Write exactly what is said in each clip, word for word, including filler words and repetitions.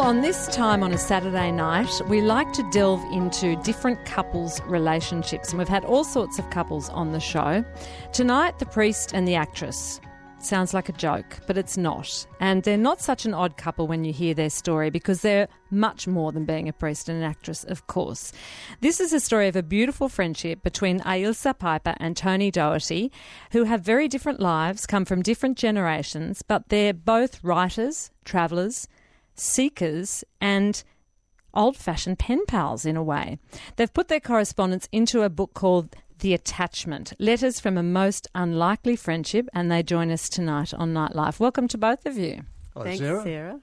on this time on a Saturday night, we like to delve into different couples' relationships, and we've had all sorts of couples on the show. Tonight, the priest and the actress. Sounds like a joke, but it's not. And they're not such an odd couple when you hear their story, because they're much more than being a priest and an actress, of course. This is a story of a beautiful friendship between Ailsa Piper and Tony Doherty, who have very different lives, come from different generations, but they're both writers, travellers, seekers and old-fashioned pen pals in a way. They've put their correspondence into a book called The Attachment, Letters from a Most Unlikely Friendship, and they join us tonight on Nightlife. Welcome to both of you. Hello, Thanks, Sarah. Sarah.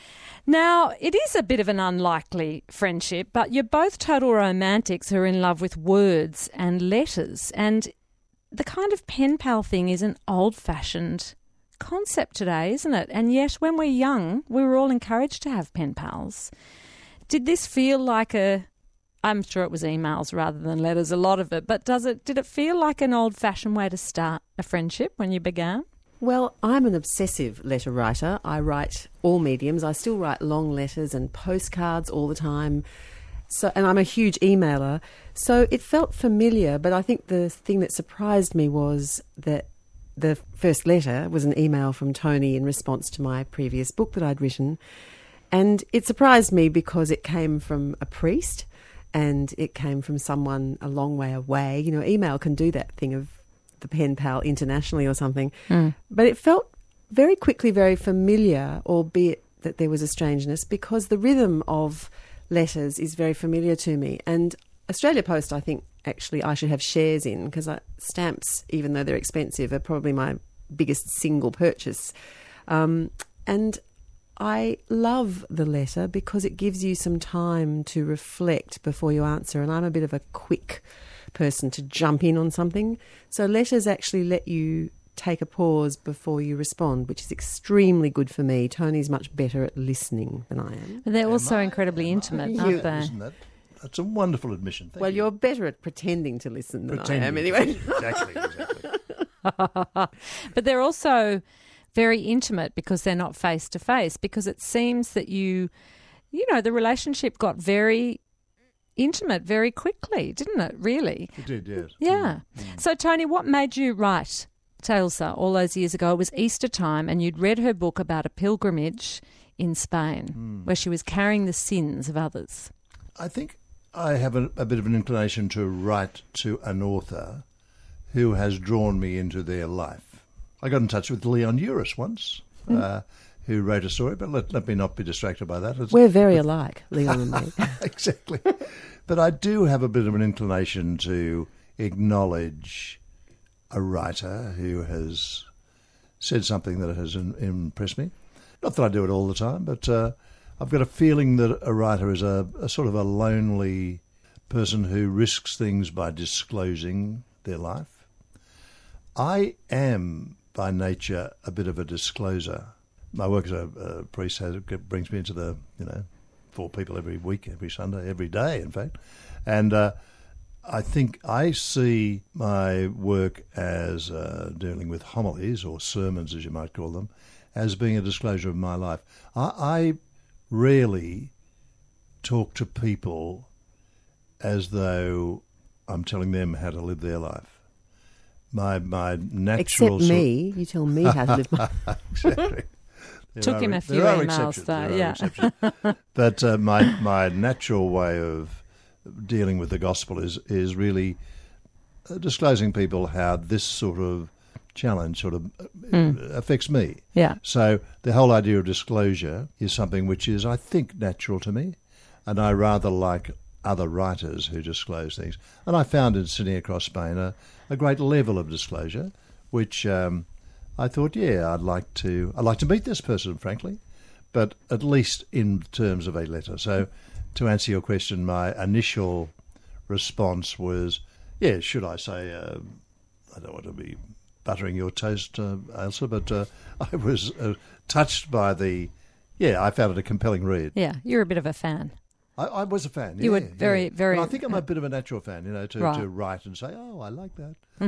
Now, it is a bit of an unlikely friendship, but you're both total romantics who are in love with words and letters, and the kind of pen pal thing is an old-fashioned concept today, isn't it? And yet, when we're young, we were all encouraged to have pen pals. Did this feel like a... I'm sure it was emails rather than letters, a lot of it, but does it? Did it feel like an old-fashioned way to start a friendship when you began? Well, I'm an obsessive letter writer. I write all mediums. I still write long letters and postcards all the time. So, and I'm a huge emailer. So it felt familiar, but I think the thing that surprised me was that the first letter was an email from Tony in response to my previous book that I'd written. And it surprised me because it came from a priest and it came from someone a long way away. You know, email can do that thing of the pen pal internationally or something. Mm. But it felt very quickly very familiar, albeit that there was a strangeness, because the rhythm of letters is very familiar to me. And Australia Post, I think, actually I should have shares in, because stamps, even though they're expensive, are probably my biggest single purchase. Um, and I love the letter because it gives you some time to reflect before you answer, and I'm a bit of a quick person to jump in on something. So letters actually let you take a pause before you respond, which is extremely good for me. Tony's much better at listening than I am. But they're also Am I? incredibly Am intimate, I? aren't Yeah, they? Isn't that, that's a wonderful admission. Thank well, you. you're better at pretending to listen than Pretending. I am anyway. Exactly, exactly. But they're also very intimate because they're not face to face, because it seems that you, you know, the relationship got very intimate very quickly, didn't it, really? It did, yes. Yeah. Mm, mm. So, Tony, what made you write to Ailsa all those years ago? It was Easter time and you'd read her book about a pilgrimage in Spain Mm. where she was carrying the sins of others. I think I have a, a bit of an inclination to write to an author who has drawn me into their life. I got in touch with Leon Uris once, mm. uh, who wrote a story, but let, let me not be distracted by that. It's, We're very alike, Leon and me. Exactly. But I do have a bit of an inclination to acknowledge a writer who has said something that has in, impressed me. Not that I do it all the time, but uh, I've got a feeling that a writer is a, a sort of a lonely person who risks things by disclosing their life. I am, by nature, a bit of a discloser. My work as a, a priest has, brings me into the, you know, four people every week, every Sunday, every day, in fact. And uh, I think I see my work as uh, dealing with homilies, or sermons as you might call them, as being a disclosure of my life. I, I rarely talk to people as though I'm telling them how to live their life. My my natural... Except me. You tell me how to live my life. Exactly. There Took are, him a few there are emails, exceptions, though, there are yeah. exceptions. But uh, my my natural way of dealing with the gospel is is really uh, disclosing people how this sort of challenge sort of mm. affects me. Yeah. So the whole idea of disclosure is something which is, I think, natural to me, and I rather like other writers who disclose things. And I found in sitting across Spain a, a great level of disclosure, which um, I thought, yeah, I'd like to I'd like to meet this person, frankly, but at least in terms of a letter. So to answer your question, my initial response was, yeah, should I say, uh, I don't want to be buttering your toast, uh, Ailsa, but uh, I was uh, touched by the, yeah, I found it a compelling read. Yeah, you're a bit of a fan. I, I was a fan. You yeah, were very, yeah. very... And I think I'm a bit of a natural fan, you know, to, right. to write and say, oh, I like that. Mm-hmm.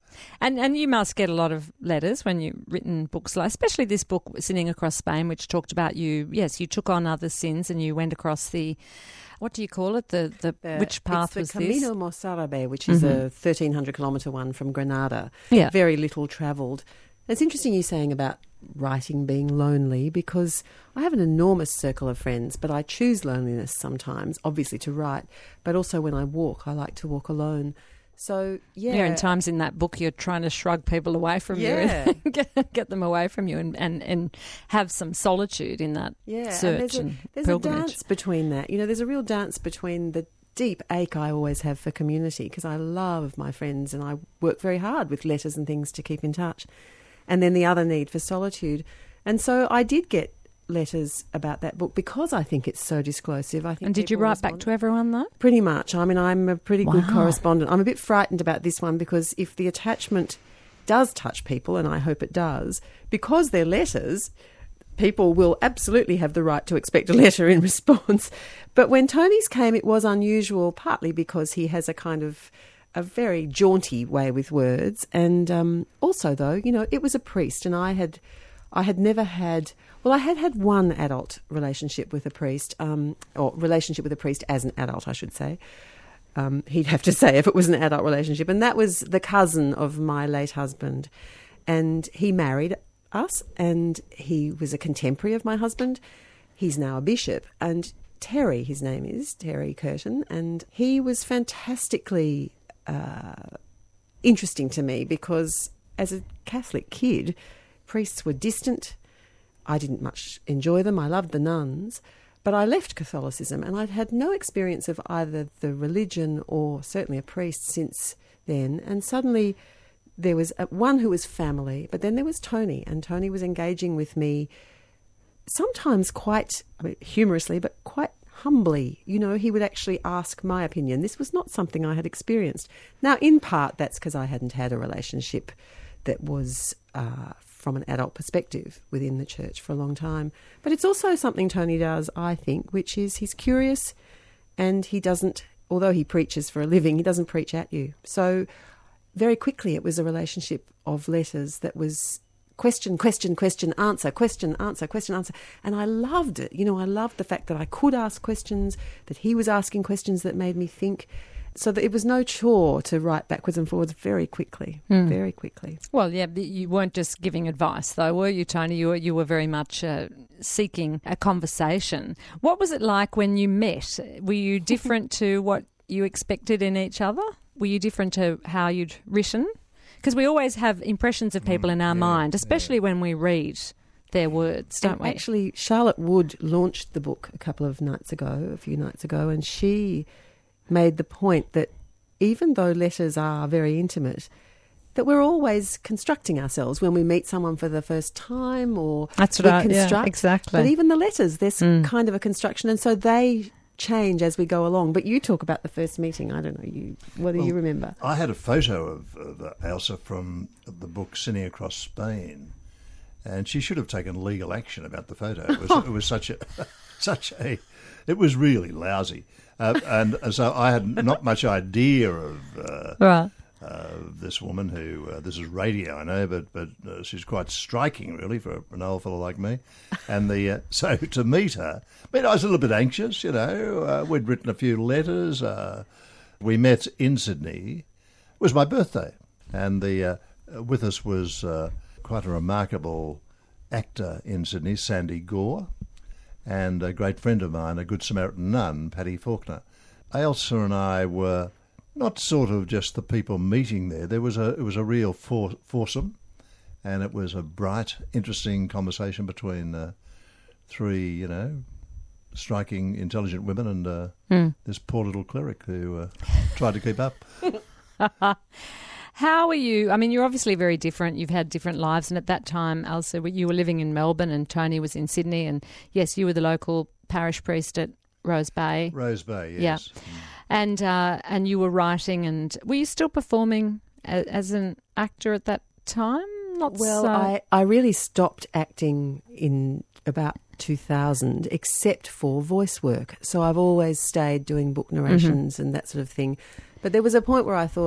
And and you must get a lot of letters when you've written books, like, especially this book, Sinning Across Spain, which talked about you, yes, you took on other sins and you went across the, what do you call it, the, the, The- which path it's was the this? Camino Mozárabe, which is a thirteen hundred kilometre one from Granada. Yeah. Very little travelled. It's interesting you saying about writing being lonely, because I have an enormous circle of friends, but I choose loneliness sometimes, obviously to write, but also when I walk, I like to walk alone. So, yeah. Yeah, in times in that book you're trying to shrug people away from Yeah. you and get, get them away from you and, and, and have some solitude in that Yeah, search and and, there's, a, there's a pilgrimage. dance between that. You know, there's a real dance between the deep ache I always have for community, because I love my friends and I work very hard with letters and things to keep in touch, and then the other need for solitude. And so I did get letters about that book because I think it's so disclosive. I think And did you people write back respond- to everyone, though? Pretty much. I mean, I'm a pretty good Wow. correspondent. I'm a bit frightened about this one because if the attachment does touch people, and I hope it does, because they're letters, people will absolutely have the right to expect a letter in response. But when Tony's came, it was unusual, partly because he has a kind of a very jaunty way with words. And um, also, though, you know, it was a priest, and I had... I had never had, well, I had had one adult relationship with a priest, um, or relationship with a priest as an adult, I should say. Um, he'd have to say if it was an adult relationship. And that was the cousin of my late husband. And he married us, and he was a contemporary of my husband. He's now a bishop. And Terry, his name is, Terry Curtin, and he was fantastically uh, interesting to me because as a Catholic kid, priests were distant. I didn't much enjoy them. I loved the nuns. But I left Catholicism, and I'd had no experience of either the religion or certainly a priest since then. And suddenly there was a, one who was family, but then there was Tony, and Tony was engaging with me sometimes quite, I mean, humorously, but quite humbly. You know, he would actually ask my opinion. This was not something I had experienced. Now, in part, that's because I hadn't had a relationship that was uh, from an adult perspective within the church for a long time. But it's also something Tony does, I think, which is he's curious, and he doesn't, although he preaches for a living, he doesn't preach at you. So very quickly it was a relationship of letters that was question, question, question, answer, question, answer, question, answer. And I loved it. You know, I loved the fact that I could ask questions, that he was asking questions that made me think. So that it was no chore to write backwards and forwards very quickly, Mm. very quickly. Well, yeah, but you weren't just giving advice, though, were you, Tony? You were, you were very much uh, seeking a conversation. What was it like when you met? Were you different to what you expected in each other? Were you different to how you'd written? Because we always have impressions of people Mm, in our yeah, mind, especially yeah. when we read their words, don't And we? actually, Charlotte Wood launched the book a couple of nights ago, a few nights ago, and she made the point that even though letters are very intimate, that we're always constructing ourselves when we meet someone for the first time, or That's we right, yeah, construct. exactly. But even the letters, there's Mm. kind of a construction, and so they change as we go along. But you talk about the first meeting. I don't know, you what do Well, you remember? I had a photo of, of uh, Elsa from the book Sinning Across Spain, and she should have taken legal action about the photo. It was, it was such a, such a, it was really lousy, uh, and so I had not much idea of uh, Right. uh, this woman who uh, this is radio, I know, but but uh, she's quite striking, really, for an old fellow like me. And the uh, so to meet her, I mean, I was a little bit anxious, you know. Uh, we'd written a few letters. Uh, we met in Sydney. It was my birthday, and the uh, with us was uh, quite a remarkable actor in Sydney, Sandy Gore, and a great friend of mine, a Good Samaritan nun, Paddy Faulkner. Ailsa and I were not sort of just the people meeting there. There was a it was a real for, foursome, and it was a bright, interesting conversation between uh, three, you know, striking, intelligent women and uh, Mm. this poor little cleric who uh, tried to keep up. How are you? I mean, you're obviously very different. You've had different lives. And at that time, Elsa, you were living in Melbourne and Tony was in Sydney. And yes, you were the local parish priest at Rose Bay. Rose Bay, yes. Yeah. And uh, and you were writing. And were you still performing a, as an actor at that time? Not Well, so. I, I really stopped acting in about two thousand, except for voice work. So I've always stayed doing book narrations Mm-hmm. and that sort of thing. But there was a point where I thought,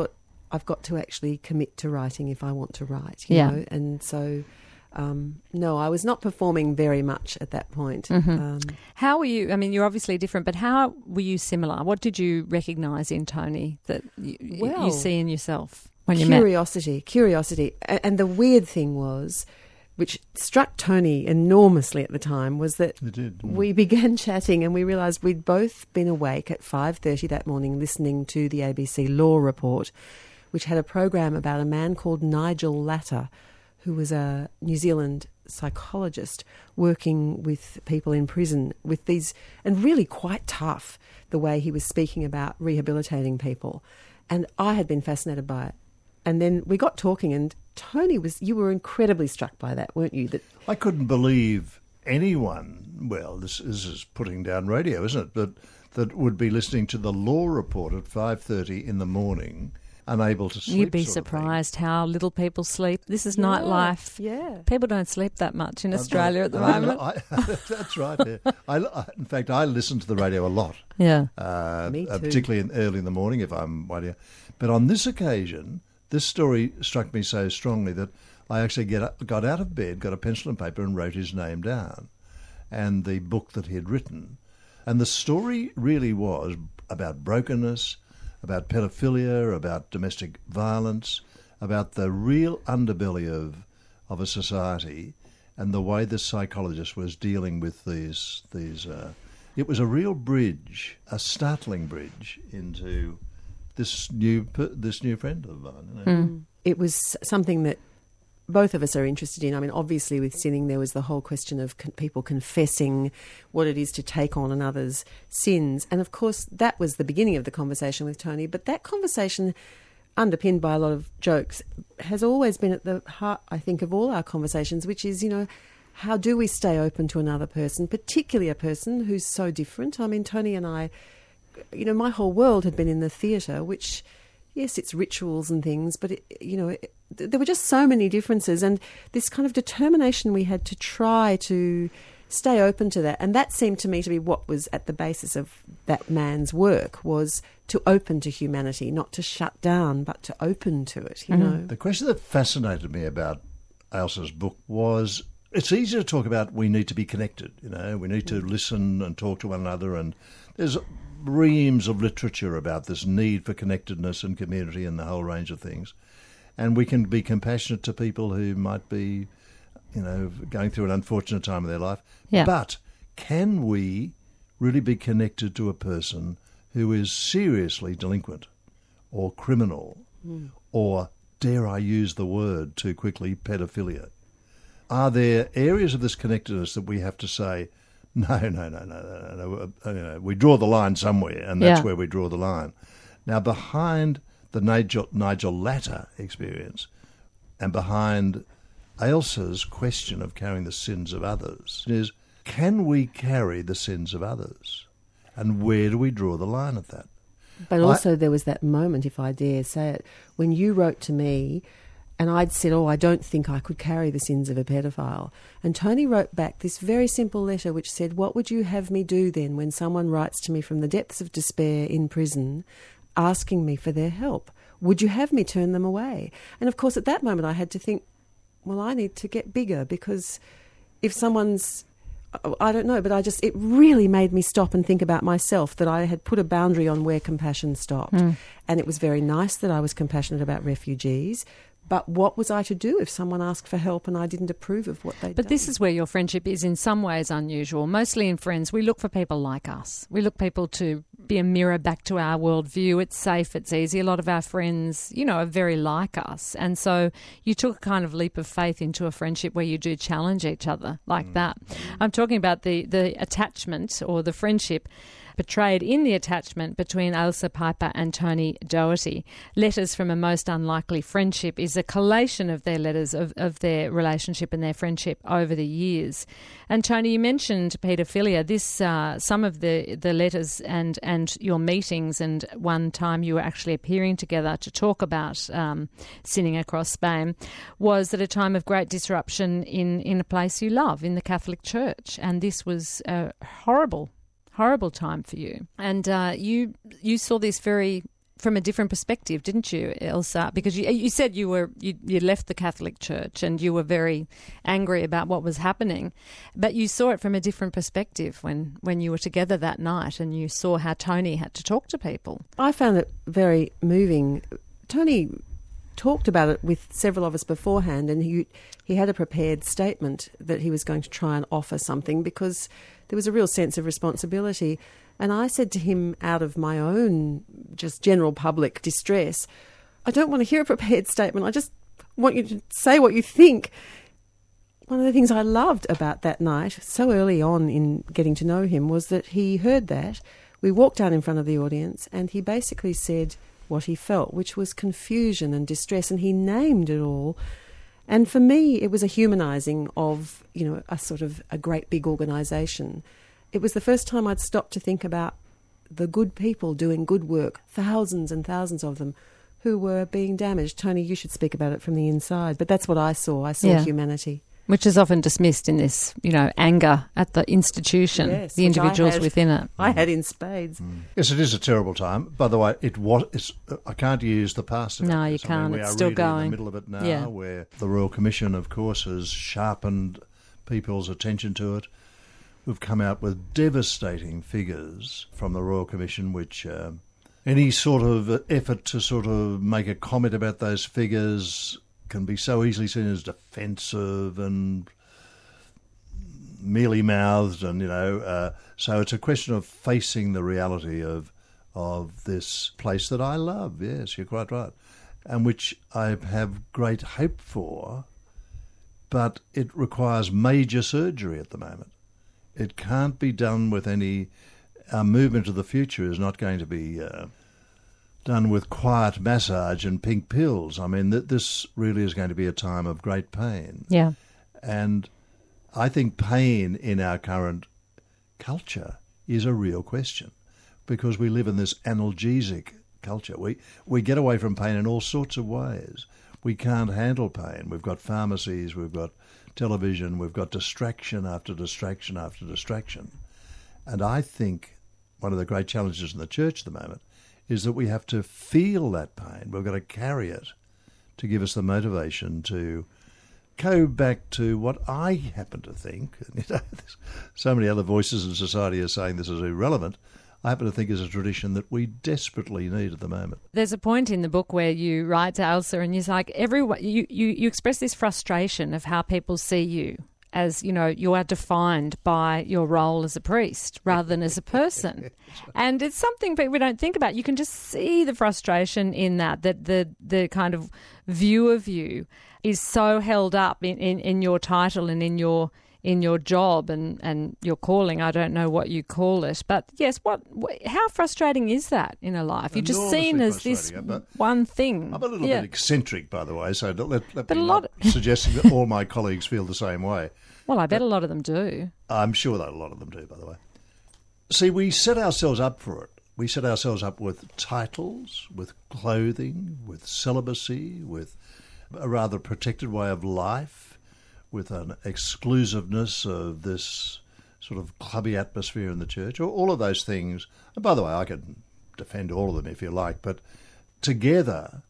I've got to actually commit to writing if I want to write, you Yeah. know, and so... Um, no, I was not performing very much at that point. Mm-hmm. Um, How were you? I mean, you're obviously different, but how were you similar? What did you recognise in Tony that you, Well, you see in yourself when you met? curiosity, curiosity. A- And the weird thing was, which struck Tony enormously at the time, was that It did. we began chatting and we realised we'd both been awake at five thirty that morning listening to the A B C Law Report, which had a program about a man called Nigel Latter, who was a New Zealand psychologist working with people in prison with these, and really quite tough, the way he was speaking about rehabilitating people. And I had been fascinated by it. And then we got talking, and Tony was, you were incredibly struck by that, weren't you? That I couldn't believe anyone, well, this, this is putting down radio, isn't it, but that would be listening to the Law Report at five thirty in the morning, unable to sleep. You'd be sort of thing. surprised how little people sleep. This is Yeah, nightlife. yeah. People don't sleep that much in I- Australia at the I- moment. I- that's right. Yeah. I, I, in fact, I listen to the radio a lot, Yeah. uh, Me uh, too. particularly in, early in the morning if I'm waiting. But on this occasion, this story struck me so strongly that I actually get up, got out of bed, got a pencil and paper, and wrote his name down and the book that he had written. And the story really was about brokenness, about pedophilia, about domestic violence, about the real underbelly of of a society, and the way the psychologist was dealing with these these. Uh, it was a real bridge, a startling bridge into this new per- this new friend of mine. You know? Mm. it was something that both of us are interested in. I mean, obviously with sinning there was the whole question of con- people confessing what it is to take on another's sins. And of course that was the beginning of the conversation with Tony, but that conversation, underpinned by a lot of jokes, has always been at the heart, I think, of all our conversations, which is, you know, how do we stay open to another person, particularly a person who's so different? I mean, Tony and I, you know, my whole world had been in the theatre, which, yes, it's rituals and things, but, it, you know, it, there were just so many differences, and this kind of determination we had to try to stay open to that. And that seemed to me to be what was at the basis of that man's work, was to open to humanity, not to shut down, but to open to it, you Mm-hmm. know. The question that fascinated me about Ailsa's book was, it's easy to talk about we need to be connected, you know, we need to listen and talk to one another, and there's reams of literature about this need for connectedness and community and the whole range of things. And we can be compassionate to people who might be, you know, going through an unfortunate time of their life. Yeah. But can we really be connected to a person who is seriously delinquent or criminal Mm. or, dare I use the word too quickly, pedophilia? Are there areas of this connectedness that we have to say, no, no, no, no, no, no, no, no, we draw the line somewhere, and that's Yeah. where we draw the line. Now, behind the Nigel, Nigel Latter experience and behind Ailsa's question of carrying the sins of others is, can we carry the sins of others? And where do we draw the line at that? But I- also there was that moment, if I dare say it, when you wrote to me and I'd said, oh, I don't think I could carry the sins of a pedophile. And Tony wrote back this very simple letter which said, what would you have me do then when someone writes to me from the depths of despair in prison asking me for their help? Would you have me turn them away? And of course at that moment I had to think, well, I need to get bigger, because if someone's, I don't know, but I just, it really made me stop and think about myself, that I had put a boundary on where compassion stopped. Mm. And it was very nice that I was compassionate about refugees, but what was I to do if someone asked for help and I didn't approve of what they'd But done? this is where your friendship is in some ways unusual. Mostly in friends, we look for people like us. We look people to be a mirror back to our worldview. It's safe, it's easy. A lot of our friends, you know, are very like us. And so you took a kind of leap of faith into a friendship where you do challenge each other like that. I'm talking about the, the attachment or the friendship portrayed in the attachment between Ailsa Piper and Tony Doherty. Letters from a Most Unlikely Friendship is a collation of their letters of, of their relationship and their friendship over the years. And Tony, you mentioned paedophilia. This, uh, some of the, the letters and, and your meetings, and one time you were actually appearing together to talk about um, sinning across Spain, was at a time of great disruption in, in a place you love, in the Catholic Church. And this was a horrible horrible time for you, and uh, you you saw this very from a different perspective, didn't you, Elsa? Because you, you said you were you, you left the Catholic Church and you were very angry about what was happening, but you saw it from a different perspective when, when you were together that night and you saw how Tony had to talk to people. I found it very moving. Tony talked about it with several of us beforehand, and he he had a prepared statement that he was going to try and offer something because there was a real sense of responsibility. And I said to him, out of my own just general public distress, I don't want to hear a prepared statement. I just want you to say what you think. One of the things I loved about that night, so early on in getting to know him, was that he heard that. We walked down in front of the audience and he basically said what he felt, which was confusion and distress, and he named it all. And for me, it was a humanising of, you know, a sort of a great big organisation. It was the first time I'd stopped to think about the good people doing good work, thousands and thousands of them, who were being damaged. Tony, you should speak about it from the inside, but that's what I saw. I saw Yeah. humanity. Which is often dismissed in this, you know, anger at the institution, Yes, the which I individuals had. within it. I had in spades. Yes, it is a terrible time. By the way, it was. It's, I can't use the past. about No, you this. I mean, can't. we It's are still really in going. the middle of it now, Yeah. where the Royal Commission, of course, has sharpened people's attention to it. We've come out with devastating figures from the Royal Commission, which um, any sort of effort to sort of make a comment about those figures can be so easily seen as defensive and mealy-mouthed, and you know, uh, so it's a question of facing the reality of of this place that I love. Yes, you're quite right, and which I have great hope for, but it requires major surgery at the moment. It can't be done with any. Our movement to the future is not going to be uh, done with quiet massage and pink pills. I mean, th- this really is going to be a time of great pain. Yeah. And I think pain in our current culture is a real question, because we live in this analgesic culture. We we get away from pain in all sorts of ways. We can't handle pain. We've got pharmacies, we've got television, we've got distraction after distraction after distraction. And I think one of the great challenges in the church at the moment is that we have to feel that pain. We've got to carry it to give us the motivation to go back to what I happen to think, you know, there's so many other voices in society are saying this is irrelevant, I happen to think is a tradition that we desperately need at the moment. There's a point in the book where you write to Elsa and you're like, everyone, you, you, you express this frustration of how people see you as, you know, you are defined by your role as a priest rather than as a person. And it's something people don't think about. You can just see the frustration in that, that the, the kind of view of you is so held up in, in, in your title and in your in your job and, and your calling. I don't know what you call it. But yes, what, what how frustrating is that in a life? You're just Enormously seen as this frustrating, but one thing. I'm a little Yeah. bit eccentric, by the way, so don't let, let But me a lot- not suggesting that all my colleagues feel the same way. Well, I bet a lot of them do. I'm sure that a lot of them do, by the way. See, we set ourselves up for it. We set ourselves up with titles, with clothing, with celibacy, with a rather protected way of life, with an exclusiveness of this sort of clubby atmosphere in the church, all of those things. And by the way, I can defend all of them if you like, but together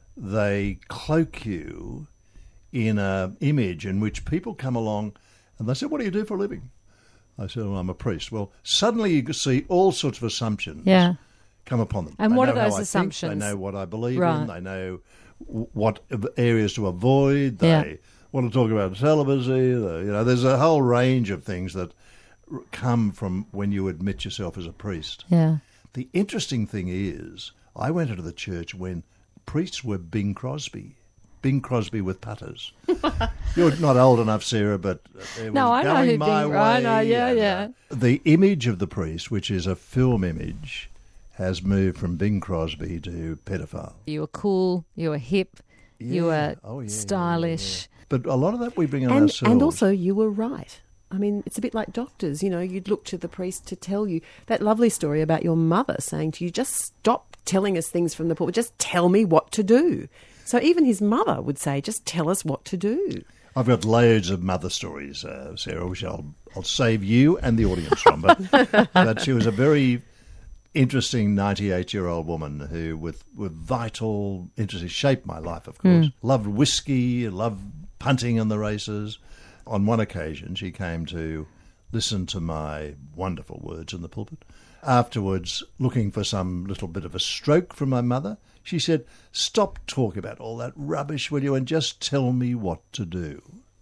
they cloak you in an image in which people come along and they say, what do you do for a living? I said, well, I'm a priest. Well, suddenly you see all sorts of assumptions Yeah. come upon them. And They what know are how those I think, assumptions? they know what I believe Right. in. They know w- what areas to avoid. They Yeah. want to talk about celibacy. They, you know, there's a whole range of things that r- come from when you admit yourself as a priest. Yeah. The interesting thing is, I went into the church when priests were Bing Crosby. Bing Crosby with putters. You're not old enough, Sarah, but it was No, I know going who my Bing- way. I know, yeah, and, yeah. uh, the image of the priest, which is a film image, has moved from Bing Crosby to pedophile. You were cool, you were hip, you Yeah. were Oh, yeah, yeah, stylish. But a lot of that we bring on And, ourselves. and also, you were right. I mean, it's a bit like doctors, you know, you'd look to the priest to tell you that lovely story about your mother saying to you, just stop telling us things from the pulpit, just tell me what to do. So even his mother would say, just tell us what to do. I've got loads of mother stories, uh, Sarah, which I'll, I'll save you and the audience from. But, but she was a very interesting ninety-eight-year-old woman who, with, with vital interests, shaped my life, of course. Mm. Loved whiskey, loved punting in the races. On one occasion, she came to listen to my wonderful words in the pulpit. Afterwards, looking for some little bit of a stroke from my mother, she said, "Stop talking about all that rubbish, will you, and just tell me what to do."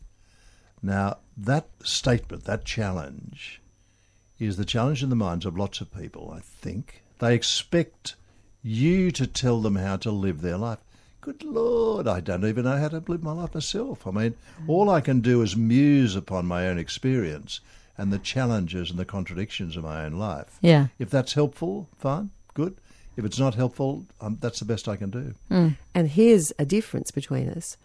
Now, that statement, that challenge, is the challenge in the minds of lots of people, I think. They expect you to tell them how to live their life. Good Lord, I don't even know how to live my life myself. I mean, all I can do is muse upon my own experience and the challenges and the contradictions of my own life. Yeah. If that's helpful, fine, good. If it's not helpful, um, that's the best I can do. Mm. And here's a difference between us.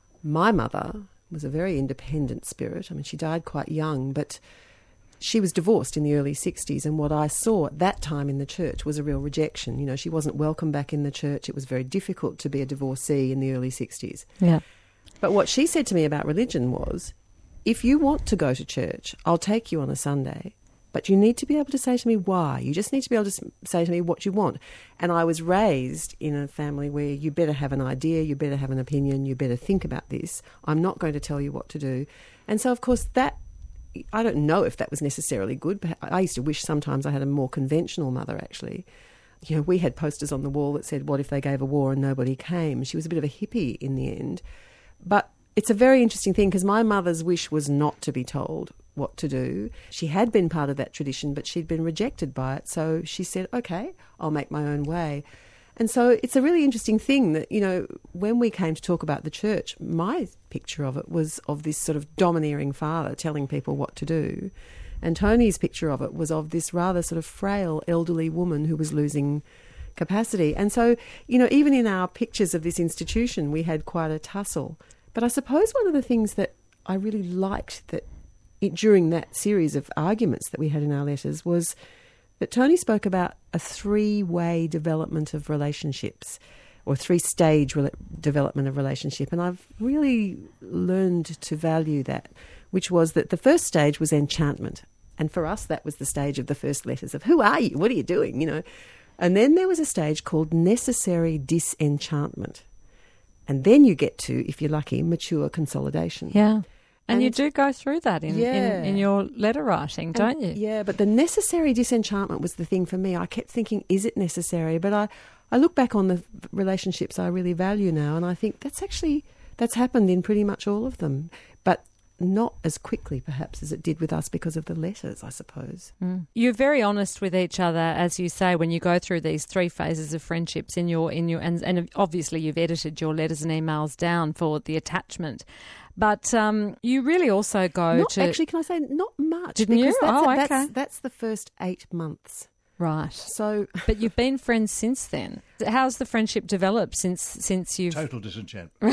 My mother was a very independent spirit. I mean, she died quite young, but she was divorced in the early sixties, and what I saw at that time in the church was a real rejection. You know, she wasn't welcome back in the church. It was very difficult to be a divorcee in the early sixties. Yeah. But what she said to me about religion was, if you want to go to church, I'll take you on a Sunday, but you need to be able to say to me why. You just need to be able to say to me what you want. And I was raised in a family where you better have an idea, you better have an opinion, you better think about this. I'm not going to tell you what to do. And so, of course, that, I don't know if that was necessarily good, but I used to wish sometimes I had a more conventional mother, actually. You know, we had posters on the wall that said, what if they gave a war and nobody came? She was a bit of a hippie in the end. But it's a very interesting thing because my mother's wish was not to be told what to do. She had been part of that tradition, but she'd been rejected by it. So she said, okay, I'll make my own way. And so it's a really interesting thing that, you know, when we came to talk about the church, my picture of it was of this sort of domineering father telling people what to do. And Tony's picture of it was of this rather sort of frail elderly woman who was losing capacity. And so, you know, even in our pictures of this institution, we had quite a tussle. But I suppose one of the things that I really liked that it, during that series of arguments that we had in our letters was that Tony spoke about a three-way development of relationships or three-stage re- development of relationship. And I've really learned to value that, which was that the first stage was enchantment. And for us, that was the stage of the first letters of, who are you? What are you doing? You know. And then there was a stage called necessary disenchantment. And then you get to, if you're lucky, mature consolidation. Yeah. And, and you do it's- go through that in, Yeah. in, in your letter writing, don't you? And- Yeah, but the necessary disenchantment was the thing for me. I kept thinking, is it necessary? But I, I look back on the relationships I really value now, and I think that's actually, that's happened in pretty much all of them. But not as quickly, perhaps, as it did with us because of the letters, I suppose. Mm. You're very honest with each other, as you say, when you go through these three phases of friendships in your in your and, and obviously you've edited your letters and emails down for the attachment. But um, you really also go Not, to actually, can I say not much? Didn't because you? That's, Oh, that's, okay. that's the first eight months. right. So But you've been friends since then. How's the friendship developed since since you've? Total disenchantment.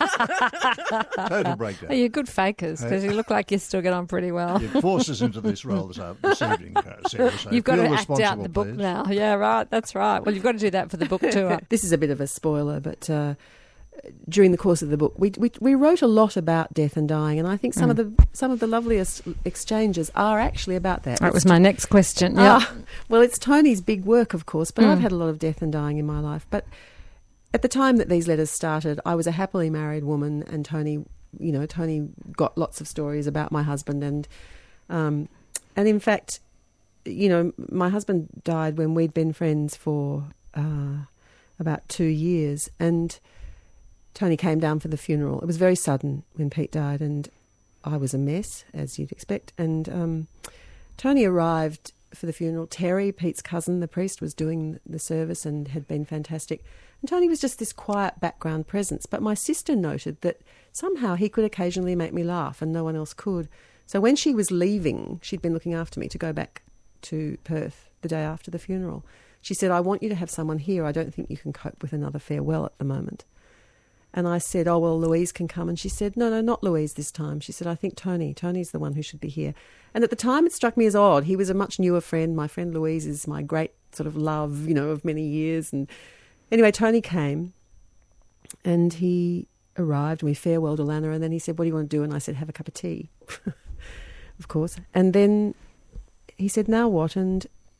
Total breakdown. Oh, you're good fakers because you look like you still get on pretty well. You forced us into this role this, uh, this evening, Sarah. So You've got feel to act out responsible, the book please. now. Yeah, right. That's right. Well, you've got to do that for the book tour. this is a bit of a spoiler, but uh, during the course of the book, we, we we wrote a lot about death and dying, and I think some Mm. of the some of the loveliest exchanges are actually about that. That was It's- my next question. Yeah. Ah, well, it's Tony's big work, of course, but Mm. I've had a lot of death and dying in my life. But at the time that these letters started, I was a happily married woman, and Tony, you know, Tony got lots of stories about my husband, and um, and in fact, you know, my husband died when we'd been friends for uh, about two years, and Tony came down for the funeral. It was very sudden when Pete died, and I was a mess, as you'd expect. And um, Tony arrived for the funeral. Terry, Pete's cousin, the priest, was doing the service and had been fantastic. And Tony was just this quiet background presence. But my sister noted that somehow he could occasionally make me laugh and no one else could. So when she was leaving, she'd been looking after me to go back to Perth the day after the funeral. She said, I want you to have someone here. I don't think you can cope with another farewell at the moment. And I said, oh, well, Louise can come. And she said, no, no, not Louise this time. She said, I think Tony. Tony's the one who should be here. And at the time, it struck me as odd. He was a much newer friend. My friend Louise is my great sort of love, you know, of many years. And anyway, Tony came and he arrived and we farewelled Alana. And then he said, what do you want to do? And I said, have a cup of tea, of course. And then he said, now what? And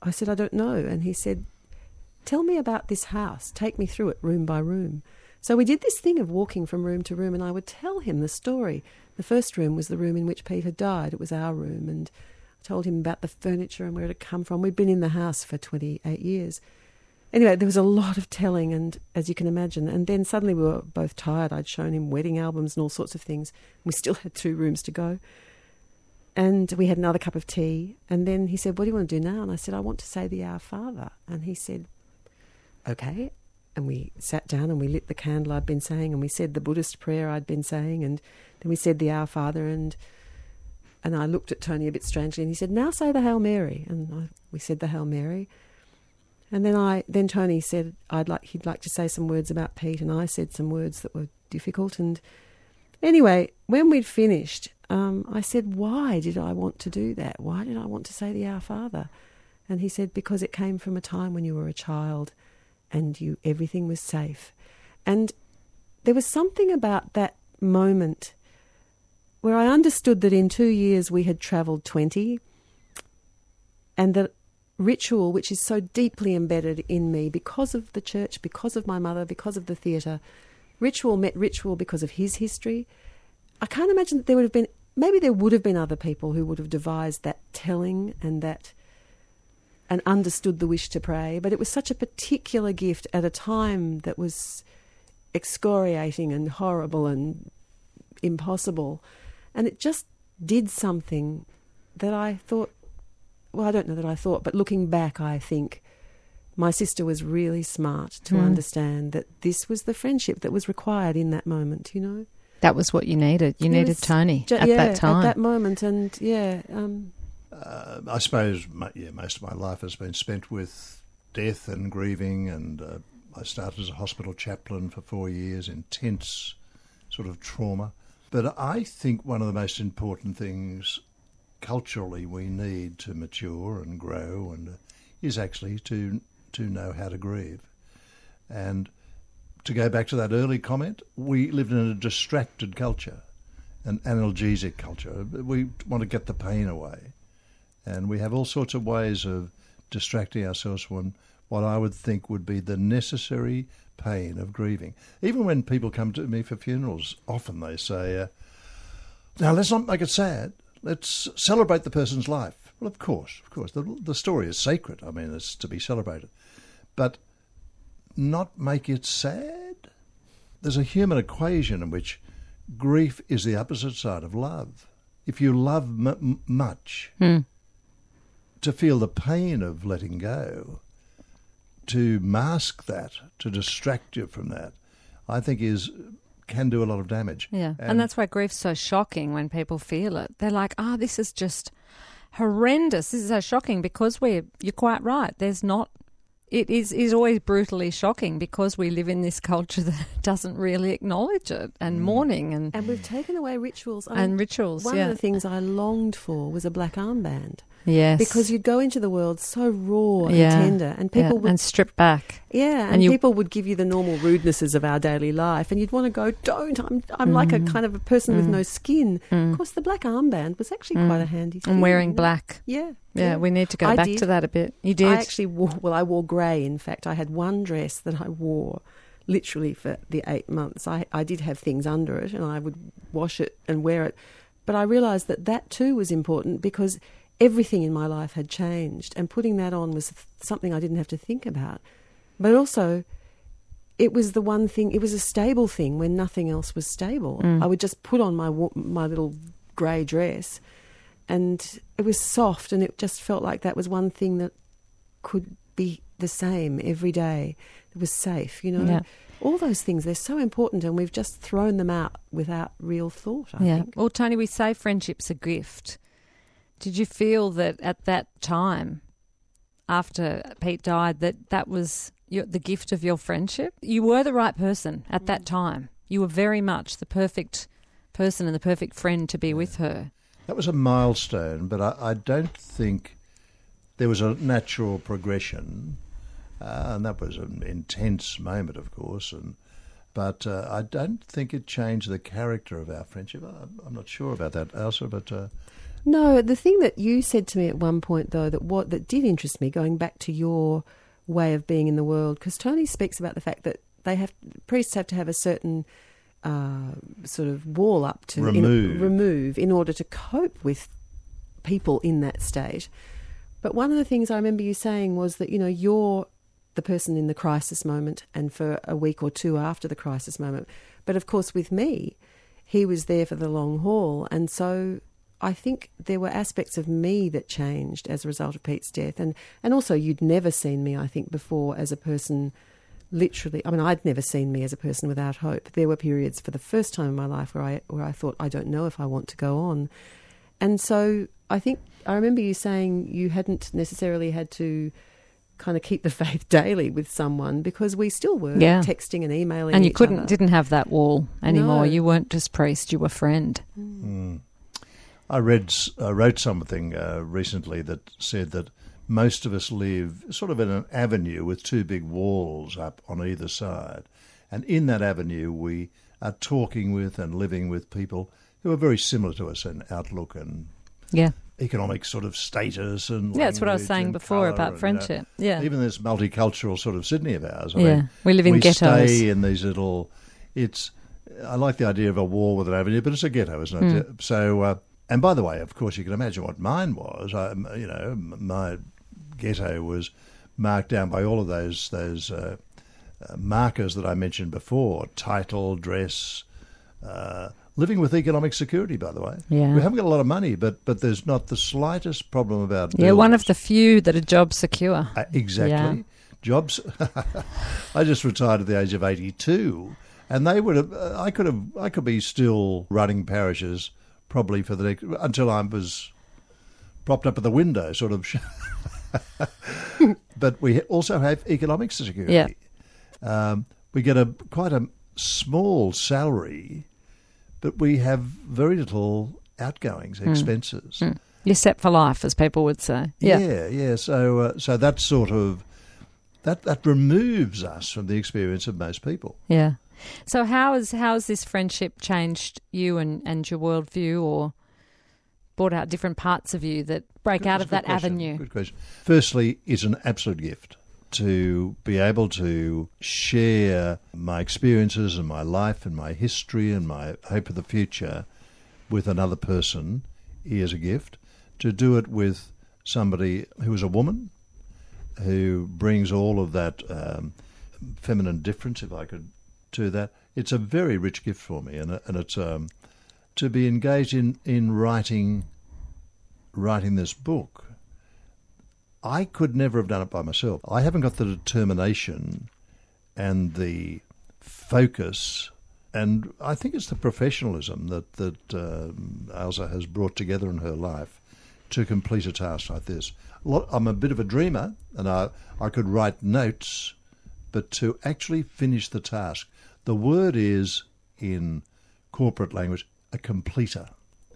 I said, I don't know. And he said, tell me about this house. Take me through it room by room. So we did this thing of walking from room to room, and I would tell him the story. The first room was the room in which Pete had died. It was our room, and I told him about the furniture and where it had come from. We'd been in the house for twenty-eight years. Anyway, there was a lot of telling, and as you can imagine, and then suddenly we were both tired. I'd shown him wedding albums and all sorts of things. We still had two rooms to go. And we had another cup of tea, and then he said, what do you want to do now? And I said, I want to say the Our Father. And he said, okay. And we sat down and we lit the candle I'd been saying, and we said the Buddhist prayer I'd been saying, and then we said the Our Father, and and I looked at Tony a bit strangely, and he said, now say the Hail Mary. And I, we said the Hail Mary. And then I, then Tony said I'd like he'd like to say some words about Pete, and I said some words that were difficult. And anyway, when we'd finished, um, I said, why did I want to do that? Why did I want to say the Our Father? And he said, because it came from a time when you were a child and you everything was safe. And there was something about that moment where I understood that in two years we had travelled twenty, and that ritual, which is so deeply embedded in me because of the church, because of my mother, because of the theatre, ritual met ritual because of his history. I can't imagine that there would have been, maybe there would have been other people who would have devised that telling and that, and understood the wish to pray, but it was such a particular gift at a time that was excoriating and horrible and impossible. And it just did something that I thought, well, I don't know that I thought, but looking back, I think my sister was really smart to mm. understand that this was the friendship that was required in that moment, you know. That was what you needed. You it needed Tony ju- at yeah, that time. at that moment, and yeah. Um, uh, I suppose, yeah, most of my life has been spent with death and grieving, and uh, I started as a hospital chaplain for four years, intense sort of trauma. But I think one of the most important things culturally we need to mature and grow and uh, is actually to to know how to grieve. And to go back to that early comment, we lived in a distracted culture, an analgesic culture. We want to get the pain away. And we have all sorts of ways of distracting ourselves from what I would think would be the necessary pain of grieving. Even when people come to me for funerals, often they say, uh, now let's not make it sad. Let's celebrate the person's life. Well, of course, of course. The, the story is sacred. I mean, it's to be celebrated. But not make it sad. There's a human equation in which grief is the opposite side of love. If you love m- much, mm. to feel the pain of letting go, to mask that, to distract you from that, I think is... can do a lot of damage. Yeah, and, and that's why grief's so shocking when people feel it. They're like, oh, this is just horrendous. This is so shocking because we're, you're quite right, there's not, it is, is always brutally shocking because we live in this culture that doesn't really acknowledge it, and mm. mourning. And and we've taken away rituals. And I, rituals, One yeah. of the things I longed for was a black armband. Yes. Because you'd go into the world so raw yeah. and tender, and people yeah. would... And strip back. Yeah, and, and you, people would give you the normal rudenesses of our daily life, and you'd want to go, don't, I'm I'm mm. like a kind of a person mm. with no skin. Mm. Of course, the black armband was actually mm. quite a handy thing. And wearing you know? black. Yeah, yeah. Yeah, we need to go I back did. to that a bit. You did? I actually wore, well, I wore grey, in fact. I had one dress that I wore literally for the eight months. I, I did have things under it, and I would wash it and wear it. But I realised that that too was important because... everything in my life had changed, and putting that on was something I didn't have to think about. But also, it was the one thing, it was a stable thing when nothing else was stable. Mm. I would just put on my my little grey dress, and it was soft, and it just felt like that was one thing that could be the same every day. It was safe, you know. Yeah. All those things, they're so important, and we've just thrown them out without real thought, I yeah. think. Well, Tony, we say friendship's a gift. Did you feel that at that time, after Pete died, that that was your, the gift of your friendship? You were the right person at that time. You were very much the perfect person and the perfect friend to be yeah. with her. That was a milestone, but I, I don't think there was a natural progression, uh, and that was an intense moment, of course, and but uh, I don't think it changed the character of our friendship. I, I'm not sure about that, Elsa, but... Uh, No, the thing that you said to me at one point, though, that what that did interest me, going back to your way of being in the world, because Tony speaks about the fact that they have priests have to have a certain uh, sort of wall up to remove. In, remove in order to cope with people in that state. But one of the things I remember you saying was that, you know, you're the person in the crisis moment and for a week or two after the crisis moment. But of course with me, he was there for the long haul. And so I think there were aspects of me that changed as a result of Pete's death. And, and also you'd never seen me, I think, before as a person literally, I mean, I'd never seen me as a person without hope. There were periods for the first time in my life where I where I thought, I don't know if I want to go on. And so I think I remember you saying you hadn't necessarily had to kind of keep the faith daily with someone because we still were yeah. texting and emailing and you each couldn't other. didn't have that wall anymore. No. You weren't just priest, you were friend. Mm. I read, I wrote something uh, recently that said that most of us live sort of in an avenue with two big walls up on either side. And in that avenue we are talking with and living with people who are very similar to us in outlook and Yeah. economic sort of status and Yeah, that's what I was language saying and before colour about and, friendship. you know, Yeah. even this multicultural sort of Sydney of ours. I Yeah. mean, We live in we ghettos. stay in these little. It's. I like the idea of a wall with an avenue, but it's a ghetto, isn't it? Mm. So, uh, and by the way, of course, you can imagine what mine was. I, you know, my ghetto was marked down by all of those those uh, uh, markers that I mentioned before: title, dress. Uh, Living with economic security, by the way. Yeah. We haven't got a lot of money, but but there's not the slightest problem about Yeah, one of bills. the few that are job secure. Uh, exactly. Yeah. Jobs. I just retired at the age of eighty-two, and they would have. Uh, I could have. I could be still running parishes probably for the next until I was propped up at the window, sort of. But we also have economic security. Yeah. Um, we get a quite a small salary. But we have very little outgoings, expenses. Mm. You're set for life, as people would say. Yeah, yeah. yeah. So, uh, so that sort of that that removes us from the experience of most people. yeah. So how has how has this friendship changed you and, and your worldview, or brought out different parts of you that break Good- out that's of a that good question. avenue? Good question. Firstly, it's an absolute gift to be able to share my experiences and my life and my history and my hope for the future with another person is a gift. To do it with somebody who is a woman, who brings all of that um, feminine difference, if I could do that, it's a very rich gift for me. And, and it's um, to be engaged in, in writing writing this book. I could never have done it by myself. I haven't got the determination and the focus, and I think it's the professionalism that that um, Ailsa has brought together in her life to complete a task like this. A lot, I'm a bit of a dreamer, and I, I could write notes, but to actually finish the task, the word is, in corporate language, a completer.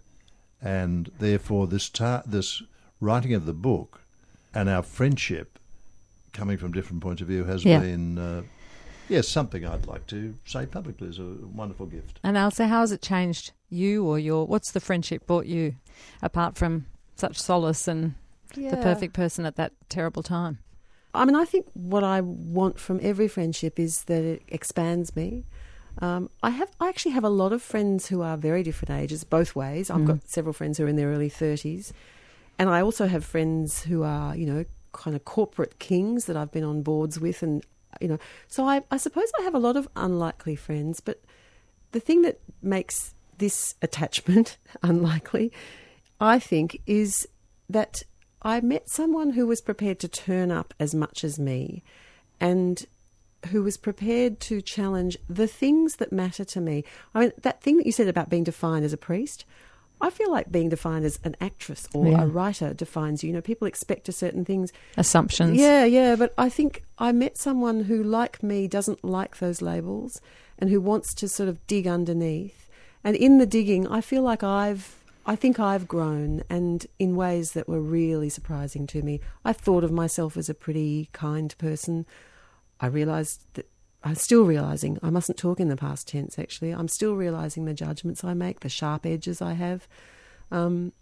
And therefore this ta- this writing of the book and our friendship, coming from different points of view, has Yeah. been, uh, yes, something I'd like to say publicly is a wonderful gift. And Ailsa, how has it changed you, or your? What's the friendship brought you, apart from such solace and the Yeah. perfect person at that terrible time? I mean, I think what I want from every friendship is that it expands me. Um, I have, I actually have a lot of friends who are very different ages, both ways. I've Mm. got several friends who are in their early thirties, and I also have friends who are, you know, kind of corporate kings that I've been on boards with, and you know, so I, I suppose I have a lot of unlikely friends. But the thing that makes this attachment unlikely, I think, is that I met someone who was prepared to turn up as much as me, and who was prepared to challenge the things that matter to me. I mean, that thing that you said about being defined as a priest, I feel like being defined as an actress or Yeah. a writer defines you. You know, people expect a certain things. Assumptions. Yeah, yeah, but I think I met someone who, like me, doesn't like those labels and who wants to sort of dig underneath. And in the digging, I feel like I've, I think I've grown, and in ways that were really surprising to me. I thought of myself as a pretty kind person. I realised that I'm still realising, I mustn't talk in the past tense actually, I'm still realising the judgments I make, the sharp edges I have. Um,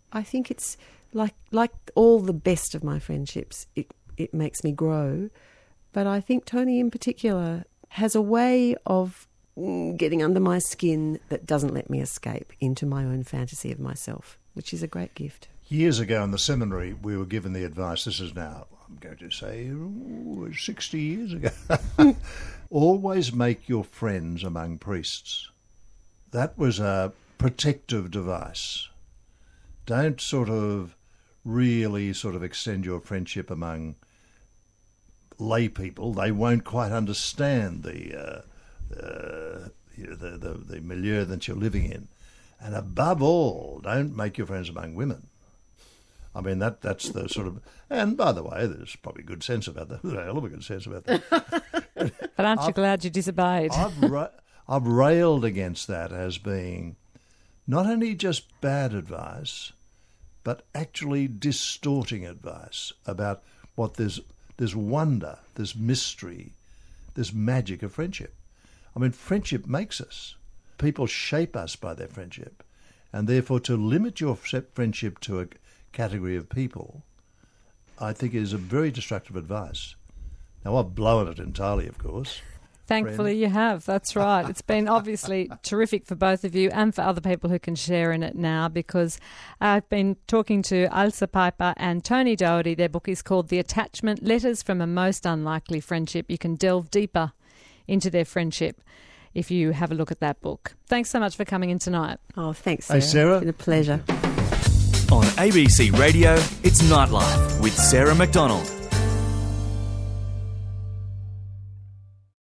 I think it's like like all the best of my friendships, it, it makes me grow. But I think Tony in particular has a way of getting under my skin that doesn't let me escape into my own fantasy of myself, which is a great gift. Years ago in the seminary, we were given the advice, this is now, I'm going to say, ooh, sixty years ago, always make your friends among priests. That was a protective device. Don't sort of really sort of extend your friendship among lay people. They won't quite understand the, uh, uh, you know, the, the, the milieu that you're living in. And above all, don't make your friends among women. I mean, that that's the sort of... And by the way, there's probably good sense about that. There's a hell of a good sense about that. But aren't you I've, glad you disobeyed? I've, ra- I've railed against that as being not only just bad advice, but actually distorting advice about what there's, there's wonder, there's mystery, there's magic of friendship. I mean, friendship makes us. People shape us by their friendship. And therefore, to limit your friendship to a category of people, I think is a very destructive advice. Now, I've blown it entirely, of course. Thankfully friend. you have, that's right. It's been obviously terrific for both of you and for other people who can share in it now, because I've been talking to Ailsa Piper and Tony Doherty. Their book is called The Attachment, Letters from a Most Unlikely Friendship. You can delve deeper into their friendship if you have a look at that book. Thanks so much for coming in tonight. Oh, thanks, Sarah. Hey, Sarah. It's been a pleasure. On A B C Radio, it's Nightlife with Sarah McDonald.